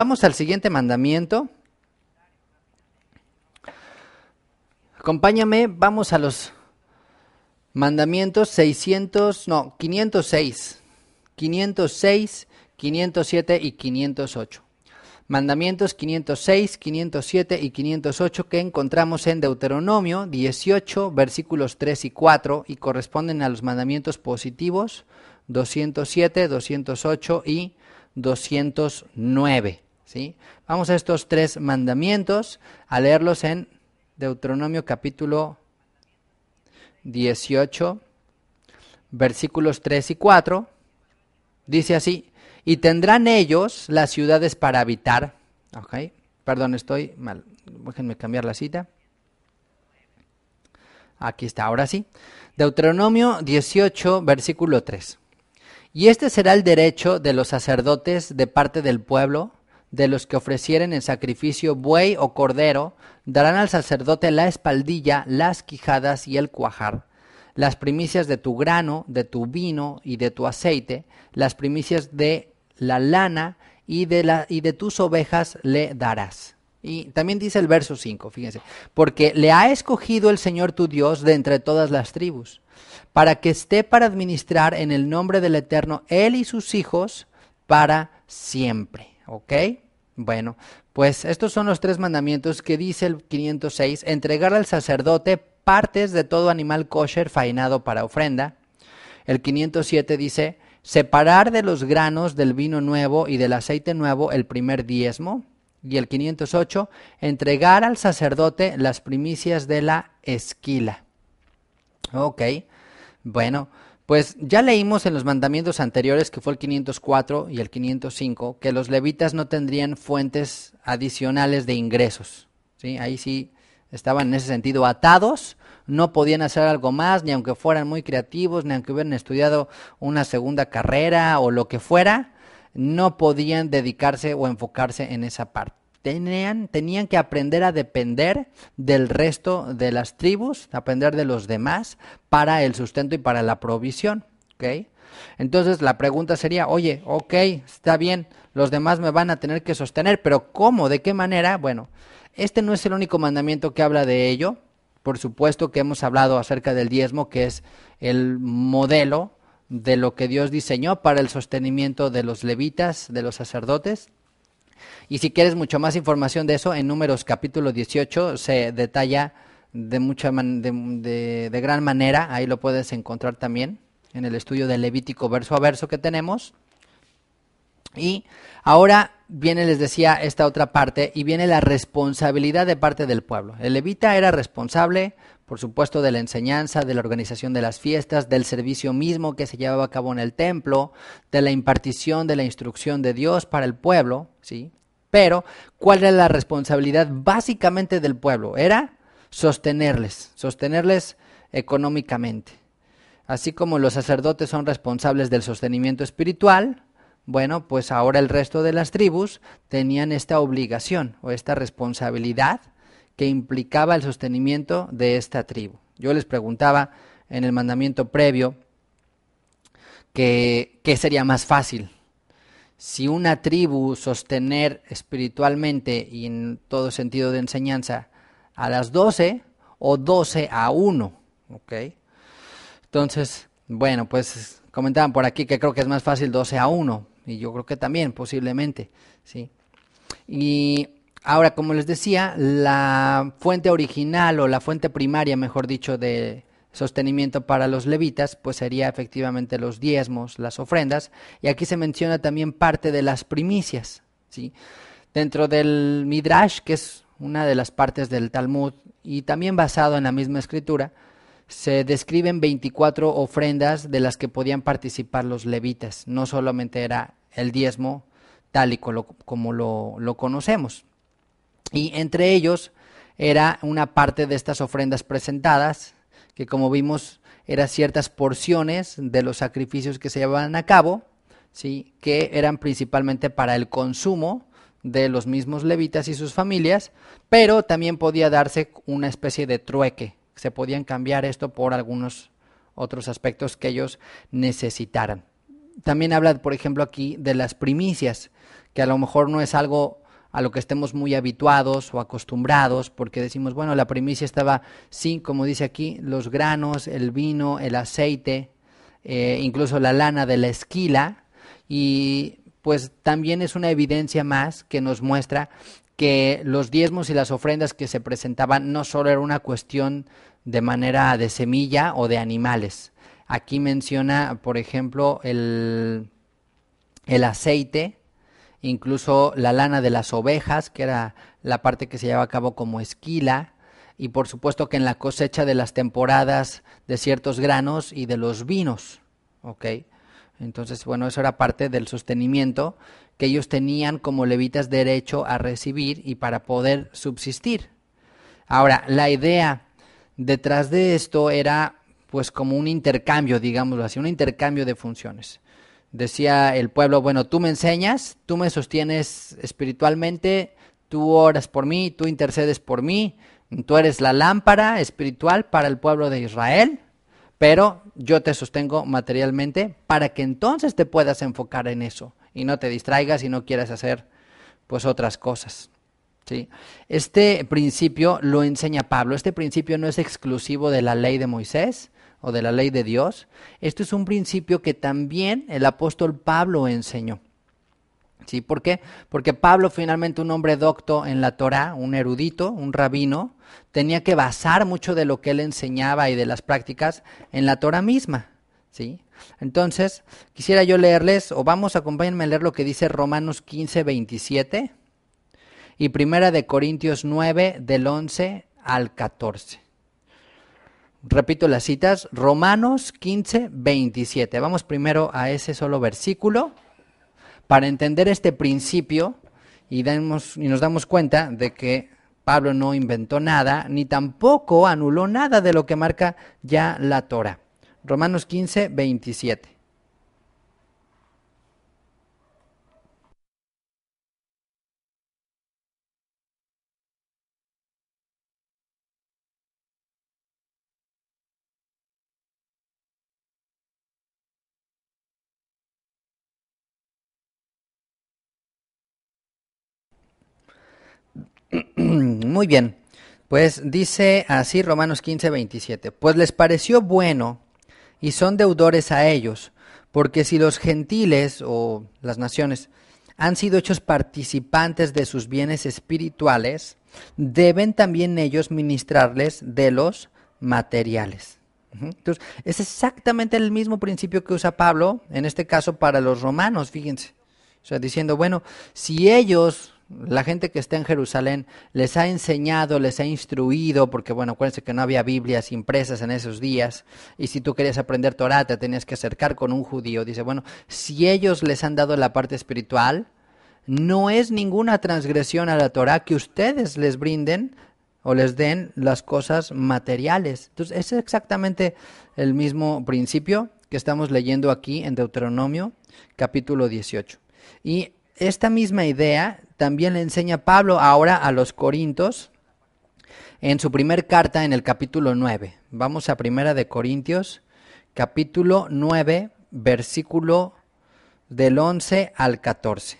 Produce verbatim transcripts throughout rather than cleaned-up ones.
Vamos al siguiente mandamiento. Acompáñame, vamos a los mandamientos seiscientos, no, quinientos seis, quinientos seis, quinientos siete y quinientos ocho. Mandamientos quinientos seis, quinientos siete y quinientos ocho que encontramos en Deuteronomio dieciocho, versículos tres y cuatro, y corresponden a los mandamientos positivos doscientos siete, doscientos ocho y doscientos nueve. ¿Sí? Vamos a estos tres mandamientos a leerlos en Deuteronomio capítulo dieciocho, versículos tres y cuatro. Dice así: y tendrán ellos las ciudades para habitar. Ok, perdón, estoy mal. Déjenme cambiar la cita. Aquí está, ahora sí. Deuteronomio dieciocho, versículo tres. Y este será el derecho de los sacerdotes de parte del pueblo, de los que ofrecieren en sacrificio buey o cordero, darán al sacerdote la espaldilla, las quijadas y el cuajar, las primicias de tu grano, de tu vino y de tu aceite, las primicias de la lana y de, la, y de tus ovejas le darás. Y también dice el verso cinco, fíjense, porque le ha escogido el Señor tu Dios de entre todas las tribus, para que esté para administrar en el nombre del Eterno él y sus hijos para siempre. ¿Ok? Bueno, pues estos son los tres mandamientos que dice el quinientos seis: entregar al sacerdote partes de todo animal kosher faenado para ofrenda. El quinientos siete dice: separar de los granos del vino nuevo y del aceite nuevo el primer diezmo. Y el quinientos ocho: entregar al sacerdote las primicias de la esquila. Ok, bueno, pues ya leímos en los mandamientos anteriores, que fue el quinientos cuatro y el quinientos cinco, que los levitas no tendrían fuentes adicionales de ingresos, ¿sí? Ahí sí estaban en ese sentido atados, no podían hacer algo más, ni aunque fueran muy creativos, ni aunque hubieran estudiado una segunda carrera o lo que fuera, no podían dedicarse o enfocarse en esa parte. Tenían, tenían que aprender a depender del resto de las tribus, aprender de los demás para el sustento y para la provisión. ¿Okay? Entonces la pregunta sería, oye, ok, está bien, los demás me van a tener que sostener, pero ¿cómo? ¿De qué manera? Bueno, este no es el único mandamiento que habla de ello. Por supuesto que hemos hablado acerca del diezmo, que es el modelo de lo que Dios diseñó para el sostenimiento de los levitas, de los sacerdotes. Y si quieres mucho más información de eso, en Números capítulo dieciocho se detalla de, mucha man, de, de, de gran manera. Ahí lo puedes encontrar también en el estudio de Levítico verso a verso que tenemos. Y ahora viene, les decía, esta otra parte, y viene la responsabilidad de parte del pueblo. El levita era responsable, por supuesto, de la enseñanza, de la organización de las fiestas, del servicio mismo que se llevaba a cabo en el templo, de la impartición de la instrucción de Dios para el pueblo, ¿sí? Pero, ¿cuál era la responsabilidad básicamente del pueblo? Era sostenerles, sostenerles económicamente. Así como los sacerdotes son responsables del sostenimiento espiritual, bueno, pues ahora el resto de las tribus tenían esta obligación o esta responsabilidad que implicaba el sostenimiento de esta tribu. Yo les preguntaba en el mandamiento previo que qué sería más fácil, si una tribu sostener espiritualmente y en todo sentido de enseñanza a las doce o doce a uno, ¿ok? Entonces, bueno, pues comentaban por aquí que creo que es más fácil doce a uno, y yo creo que también, posiblemente, ¿sí? Y ahora, como les decía, la fuente original o la fuente primaria, mejor dicho, de sostenimiento para los levitas, pues sería efectivamente los diezmos, las ofrendas, y aquí se menciona también parte de las primicias, ¿sí? Dentro del Midrash, que es una de las partes del Talmud, y también basado en la misma escritura, se describen veinticuatro ofrendas de las que podían participar los levitas. No solamente era el diezmo tal y como, como lo, lo conocemos. Y entre ellos era una parte de estas ofrendas presentadas, que como vimos eran ciertas porciones de los sacrificios que se llevaban a cabo, ¿sí? Que eran principalmente para el consumo de los mismos levitas y sus familias, pero también podía darse una especie de trueque. Se podían cambiar esto por algunos otros aspectos que ellos necesitaran. También habla, por ejemplo, aquí de las primicias, que a lo mejor no es algo a lo que estemos muy habituados o acostumbrados, porque decimos, bueno, la primicia estaba, sí, como dice aquí, los granos, el vino, el aceite, eh, incluso la lana de la esquila, y pues también es una evidencia más que nos muestra que los diezmos y las ofrendas que se presentaban no solo era una cuestión de manera de semilla o de animales. Aquí menciona, por ejemplo, el, el aceite, incluso la lana de las ovejas, que era la parte que se llevaba a cabo como esquila, y por supuesto que en la cosecha de las temporadas de ciertos granos y de los vinos, ¿ok? Entonces, bueno, eso era parte del sostenimiento que ellos tenían como levitas derecho a recibir y para poder subsistir. Ahora, la idea detrás de esto era pues como un intercambio, digámoslo así, un intercambio de funciones. Decía el pueblo, bueno, tú me enseñas, tú me sostienes espiritualmente, tú oras por mí, tú intercedes por mí, tú eres la lámpara espiritual para el pueblo de Israel, pero yo te sostengo materialmente para que entonces te puedas enfocar en eso y no te distraigas y no quieras hacer pues otras cosas. ¿Sí? Este principio lo enseña Pablo. Este principio no es exclusivo de la ley de Moisés o de la ley de Dios. Esto es un principio que también el apóstol Pablo enseñó. ¿Sí? ¿Por qué? Porque Pablo, finalmente un hombre docto en la Torá, un erudito, un rabino, tenía que basar mucho de lo que él enseñaba y de las prácticas en la Torá misma. ¿Sí? Entonces, quisiera yo leerles, o vamos, acompáñenme a leer lo que dice Romanos quince, veintisiete y Primera de Corintios nueve, del once al catorce. Repito las citas, Romanos quince, veintisiete. Vamos primero a ese solo versículo para entender este principio y, damos, y nos damos cuenta de que Pablo no inventó nada, ni tampoco anuló nada de lo que marca ya la Torá. Romanos quince, veintisiete. Muy bien, pues dice así Romanos quince, veintisiete. Pues les pareció bueno y son deudores a ellos, porque si los gentiles o las naciones han sido hechos participantes de sus bienes espirituales, deben también ellos ministrarles de los materiales. Entonces, es exactamente el mismo principio que usa Pablo, en este caso para los romanos, fíjense. O sea, diciendo, bueno, si ellos, la gente que está en Jerusalén, les ha enseñado, les ha instruido, porque bueno, acuérdense que no había Biblias impresas en esos días, y si tú querías aprender Torá, te tenías que acercar con un judío. Dice, bueno, si ellos les han dado la parte espiritual, no es ninguna transgresión a la Torá que ustedes les brinden o les den las cosas materiales. Entonces, ese es exactamente el mismo principio que estamos leyendo aquí en Deuteronomio, capítulo dieciocho. Y esta misma idea también le enseña Pablo ahora a los Corintios en su primer carta en el capítulo nueve. Vamos a Primera de Corintios, capítulo nueve, versículo del once al catorce.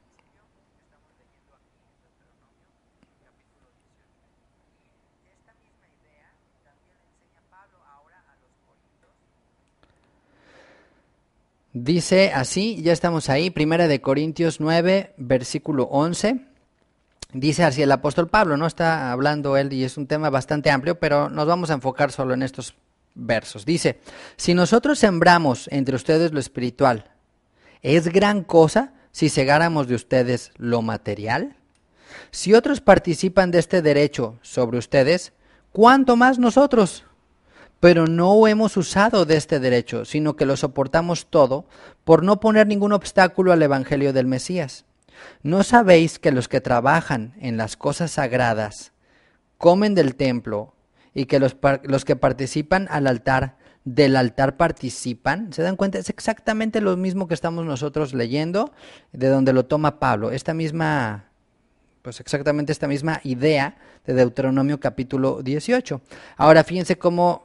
Dice así, ya estamos ahí, Primera de Corintios nueve, versículo once. Dice así el apóstol Pablo, no está hablando él y es un tema bastante amplio, pero nos vamos a enfocar solo en estos versos. Dice, si nosotros sembramos entre ustedes lo espiritual, ¿es gran cosa si segáramos de ustedes lo material? Si otros participan de este derecho sobre ustedes, ¿cuánto más nosotros? Pero no hemos usado de este derecho, sino que lo soportamos todo por no poner ningún obstáculo al evangelio del Mesías. ¿No sabéis que los que trabajan en las cosas sagradas comen del templo y que los, los que participan al altar, del altar participan? ¿Se dan cuenta? Es exactamente lo mismo que estamos nosotros leyendo, de donde lo toma Pablo. Esta misma, pues exactamente esta misma idea de Deuteronomio capítulo dieciocho. Ahora fíjense cómo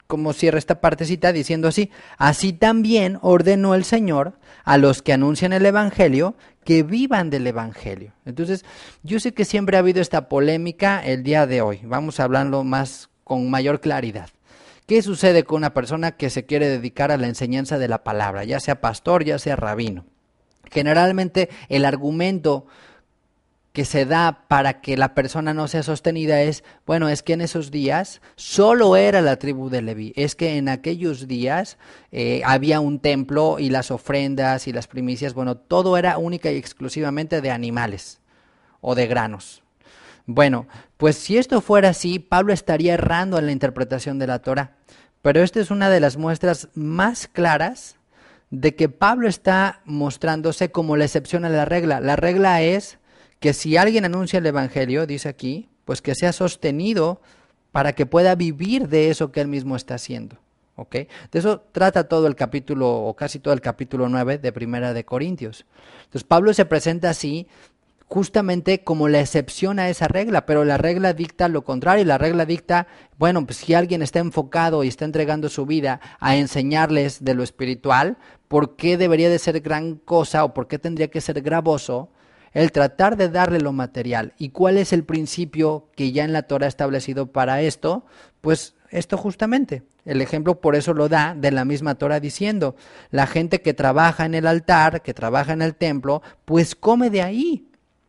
como cierra esta partecita diciendo así: así también ordenó el Señor a los que anuncian el Evangelio que vivan del Evangelio. Entonces, yo sé que siempre ha habido esta polémica el día de hoy. Vamos a hablarlo más con mayor claridad. ¿Qué sucede con una persona que se quiere dedicar a la enseñanza de la palabra, ya sea pastor, ya sea rabino? Generalmente el argumento que se da para que la persona no sea sostenida es, bueno, es que en esos días solo era la tribu de Leví, es que en aquellos días eh, había un templo y las ofrendas y las primicias, bueno, todo era única y exclusivamente de animales o de granos. Bueno, pues si esto fuera así, Pablo estaría errando en la interpretación de la Torá, pero esta es una de las muestras más claras de que Pablo está mostrándose como la excepción a la regla. La regla es que si alguien anuncia el Evangelio, dice aquí, pues que sea sostenido para que pueda vivir de eso que él mismo está haciendo. ¿Ok? De eso trata todo el capítulo, o casi todo el capítulo nueve de Primera de Corintios. Entonces Pablo se presenta así, justamente como la excepción a esa regla, pero la regla dicta lo contrario. La regla dicta, bueno, pues si alguien está enfocado y está entregando su vida a enseñarles de lo espiritual, ¿por qué debería de ser gran cosa o por qué tendría que ser gravoso el tratar de darle lo material? ¿Y cuál es el principio que ya en la Torah ha establecido para esto? Pues esto justamente. El ejemplo por eso lo da de la misma Torah diciendo, la gente que trabaja en el altar, que trabaja en el templo, pues come de ahí.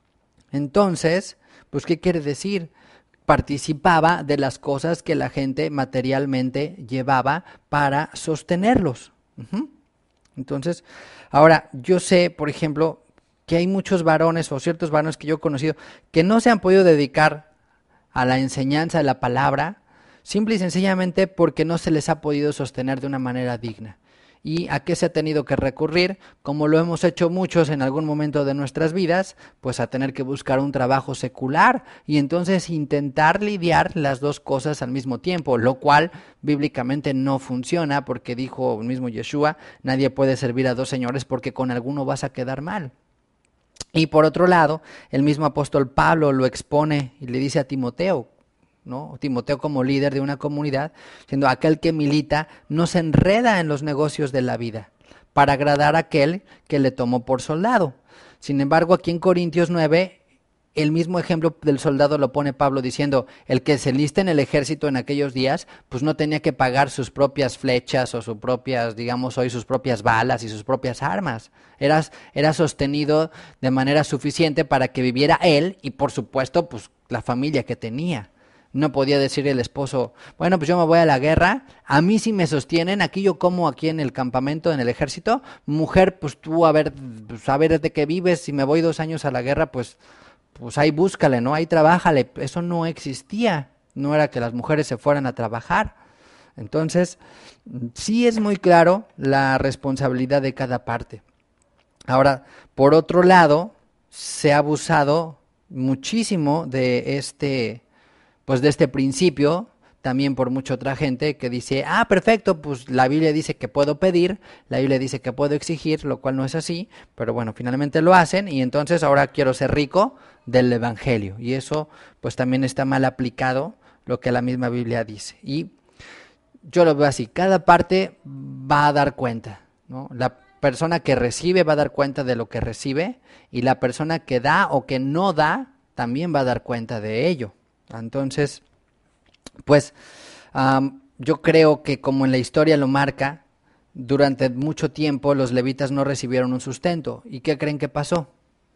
Entonces, pues ¿qué quiere decir? Participaba de las cosas que la gente materialmente llevaba para sostenerlos. Uh-huh. Entonces, ahora, yo sé, por ejemplo, que hay muchos varones o ciertos varones que yo he conocido que no se han podido dedicar a la enseñanza de la palabra, simple y sencillamente porque no se les ha podido sostener de una manera digna. ¿Y a qué se ha tenido que recurrir? Como lo hemos hecho muchos en algún momento de nuestras vidas, pues a tener que buscar un trabajo secular y entonces intentar lidiar las dos cosas al mismo tiempo, lo cual bíblicamente no funciona porque dijo el mismo Yeshua, nadie puede servir a dos señores porque con alguno vas a quedar mal. Y por otro lado, el mismo apóstol Pablo lo expone y le dice a Timoteo, ¿no? Timoteo como líder de una comunidad, siendo aquel que milita, no se enreda en los negocios de la vida para agradar a aquel que le tomó por soldado. Sin embargo, aquí en Corintios nueve, el mismo ejemplo del soldado lo pone Pablo diciendo, el que se lista en el ejército en aquellos días, pues no tenía que pagar sus propias flechas o sus propias, digamos hoy, sus propias balas y sus propias armas. Era, era sostenido de manera suficiente para que viviera él y por supuesto, pues la familia que tenía. No podía decir el esposo, bueno, pues yo me voy a la guerra, a mí sí me sostienen, aquí yo como aquí en el campamento, en el ejército, mujer, pues tú a ver, pues a ver de qué vives, si me voy dos años a la guerra, pues, pues ahí búscale, ¿no? Ahí trabájale. Eso no existía, no era que las mujeres se fueran a trabajar. Entonces, sí es muy claro la responsabilidad de cada parte. Ahora, por otro lado, se ha abusado muchísimo de este... pues de este principio, también por mucha otra gente que dice, ah, perfecto, pues la Biblia dice que puedo pedir, la Biblia dice que puedo exigir, lo cual no es así, pero bueno, finalmente lo hacen y entonces ahora quiero ser rico del Evangelio. Y eso pues también está mal aplicado lo que la misma Biblia dice. Y yo lo veo así, cada parte va a dar cuenta, ¿no? La persona que recibe va a dar cuenta de lo que recibe y la persona que da o que no da también va a dar cuenta de ello. Entonces, pues um, yo creo que como en la historia lo marca, durante mucho tiempo los levitas no recibieron un sustento. ¿Y qué creen que pasó?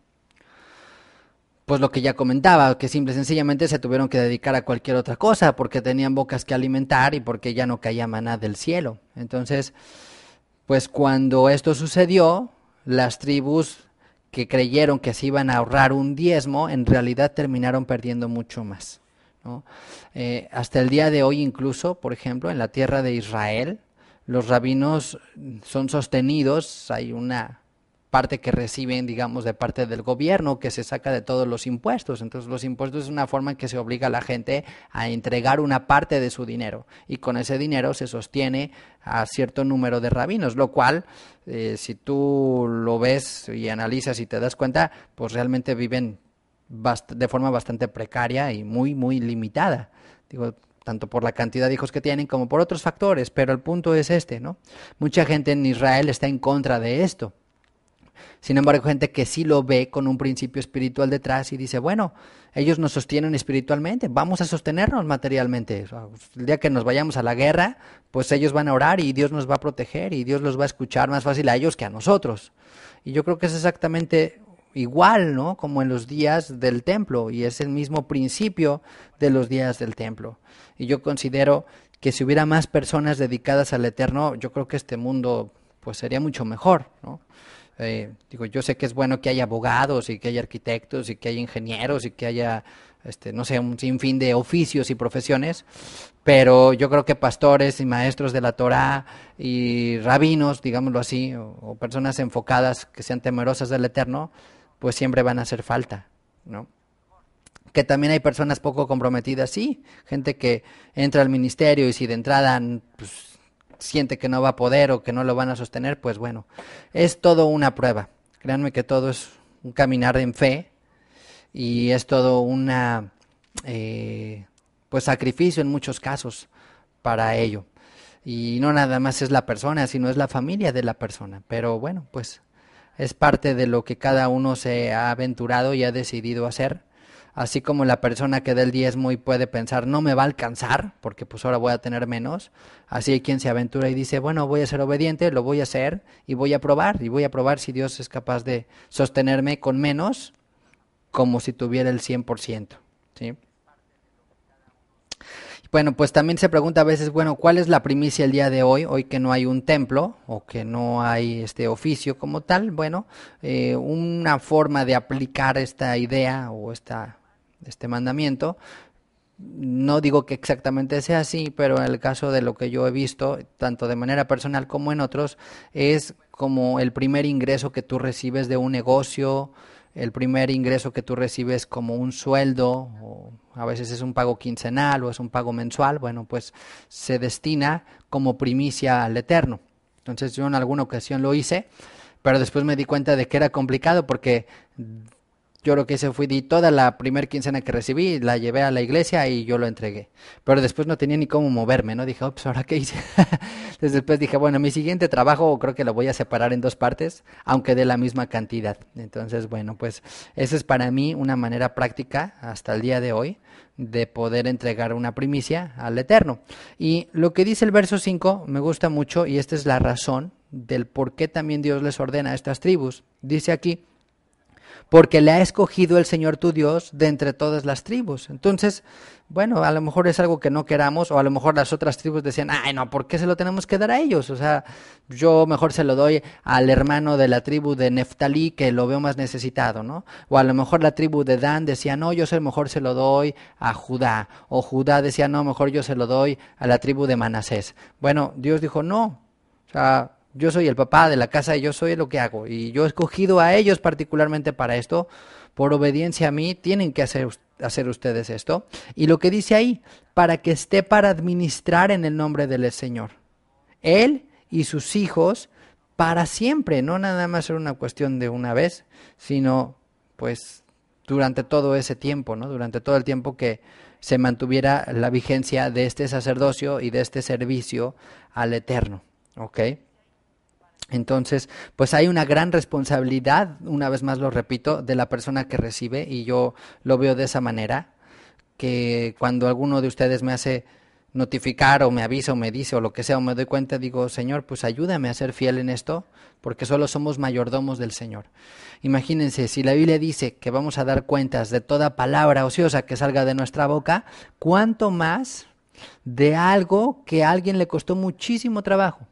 Pues lo que ya comentaba, que simple y sencillamente se tuvieron que dedicar a cualquier otra cosa porque tenían bocas que alimentar y porque ya no caía maná del cielo. Entonces, pues cuando esto sucedió, las tribus que creyeron que se iban a ahorrar un diezmo, en realidad terminaron perdiendo mucho más, ¿no? Eh, hasta el día de hoy incluso, por ejemplo, en la tierra de Israel, los rabinos son sostenidos, hay una parte que reciben, digamos, de parte del gobierno que se saca de todos los impuestos. Entonces los impuestos es una forma en que se obliga a la gente a entregar una parte de su dinero y con ese dinero se sostiene a cierto número de rabinos, lo cual eh, si tú lo ves y analizas y te das cuenta, pues realmente viven bast- de forma bastante precaria y muy, muy limitada. Digo, tanto por la cantidad de hijos que tienen como por otros factores, pero el punto es este, ¿no? Mucha gente en Israel está en contra de esto. Sin embargo, gente que sí lo ve con un principio espiritual detrás y dice, bueno, ellos nos sostienen espiritualmente, vamos a sostenernos materialmente. El día que nos vayamos a la guerra, pues ellos van a orar y Dios nos va a proteger y Dios los va a escuchar más fácil a ellos que a nosotros. Y yo creo que es exactamente igual, ¿no? Como en los días del templo, y es el mismo principio de los días del templo. Y yo considero que si hubiera más personas dedicadas al Eterno, yo creo que este mundo pues sería mucho mejor, ¿no? Eh, digo, yo sé que es bueno que haya abogados y que haya arquitectos y que haya ingenieros y que haya, este, no sé, un sinfín de oficios y profesiones, pero yo creo que pastores y maestros de la Torá y rabinos, digámoslo así, o, o personas enfocadas que sean temerosas del Eterno, pues siempre van a hacer falta, ¿no? Que también hay personas poco comprometidas, sí, gente que entra al ministerio y si de entrada pues, siente que no va a poder o que no lo van a sostener, pues bueno, es todo una prueba. Créanme que todo es un caminar en fe y es todo una eh, pues sacrificio en muchos casos para ello. Y no nada más es la persona, sino es la familia de la persona. Pero bueno, pues es parte de lo que cada uno se ha aventurado y ha decidido hacer. Así como la persona que da el diezmo y puede pensar, no me va a alcanzar, porque pues ahora voy a tener menos. Así hay quien se aventura y dice, bueno, voy a ser obediente, lo voy a hacer y voy a probar. Y voy a probar si Dios es capaz de sostenerme con menos, como si tuviera el cien por ciento, ¿sí? Bueno, pues también se pregunta a veces, bueno, ¿cuál es la primicia el día de hoy? Hoy que no hay un templo o que no hay este oficio como tal. Bueno, eh, una forma de aplicar esta idea o esta, este mandamiento, no digo que exactamente sea así, pero en el caso de lo que yo he visto, tanto de manera personal como en otros, es como el primer ingreso que tú recibes de un negocio, el primer ingreso que tú recibes como un sueldo, o a veces es un pago quincenal o es un pago mensual, bueno, pues se destina como primicia al Eterno. Entonces yo en alguna ocasión lo hice, pero después me di cuenta de que era complicado porque yo lo que hice fue di toda la primer quincena que recibí, la llevé a la iglesia y yo lo entregué. Pero después no tenía ni cómo moverme, ¿no? Dije, ups, ¿ahora qué hice? Entonces después dije, bueno, mi siguiente trabajo creo que lo voy a separar en dos partes, aunque de la misma cantidad. Entonces, bueno, pues esa es para mí una manera práctica hasta el día de hoy de poder entregar una primicia al Eterno. Y lo que dice el verso cinco me gusta mucho y esta es la razón del por qué también Dios les ordena a estas tribus. Dice aquí, porque le ha escogido el Señor tu Dios de entre todas las tribus. Entonces, bueno, a lo mejor es algo que no queramos, o a lo mejor las otras tribus decían, ay no, ¿por qué se lo tenemos que dar a ellos? O sea, yo mejor se lo doy al hermano de la tribu de Neftalí, que lo veo más necesitado, ¿no? O a lo mejor la tribu de Dan decía, no, yo se mejor se lo doy a Judá. O Judá decía, no, mejor yo se lo doy a la tribu de Manasés. Bueno, Dios dijo, no, o sea, yo soy el papá de la casa y yo soy lo que hago. Y yo he escogido a ellos particularmente para esto. Por obediencia a mí, tienen que hacer, hacer ustedes esto. Y lo que dice ahí, para que esté para administrar en el nombre del Señor. Él y sus hijos para siempre. No nada más ser una cuestión de una vez, sino pues durante todo ese tiempo, ¿no? Durante todo el tiempo que se mantuviera la vigencia de este sacerdocio y de este servicio al Eterno. ¿Ok? Entonces, pues hay una gran responsabilidad, una vez más lo repito, de la persona que recibe, y yo lo veo de esa manera, que cuando alguno de ustedes me hace notificar o me avisa o me dice o lo que sea o me doy cuenta, digo, Señor, pues ayúdame a ser fiel en esto, porque solo somos mayordomos del Señor. Imagínense, si la Biblia dice que vamos a dar cuentas de toda palabra ociosa que salga de nuestra boca, ¿cuánto más de algo que a alguien le costó muchísimo trabajo?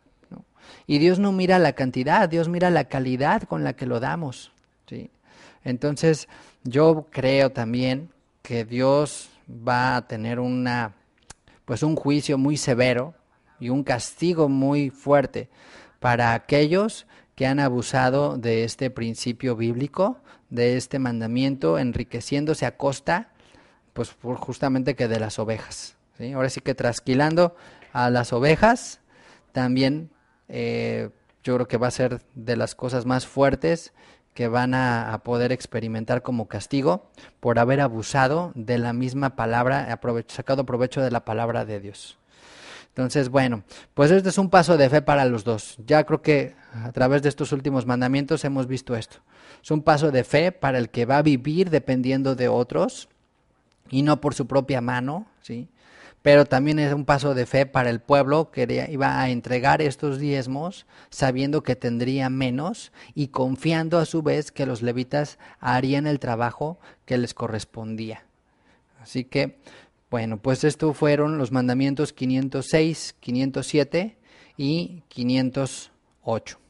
Y Dios no mira la cantidad, Dios mira la calidad con la que lo damos, ¿sí? Entonces, yo creo también que Dios va a tener una, pues un juicio muy severo y un castigo muy fuerte para aquellos que han abusado de este principio bíblico, de este mandamiento, enriqueciéndose a costa, pues por justamente que de las ovejas, ¿sí? Ahora sí que trasquilando a las ovejas, también Eh, yo creo que va a ser de las cosas más fuertes que van a, a poder experimentar como castigo por haber abusado de la misma palabra, aprove- sacado provecho de la palabra de Dios. Entonces, bueno, pues este es un paso de fe para los dos. Ya creo que a través de estos últimos mandamientos hemos visto esto. Es un paso de fe para el que va a vivir dependiendo de otros y no por su propia mano, ¿sí? Pero también es un paso de fe para el pueblo que iba a entregar estos diezmos sabiendo que tendría menos y confiando a su vez que los levitas harían el trabajo que les correspondía. Así que, bueno, pues estos fueron los mandamientos quinientos seis, quinientos siete y quinientos ocho.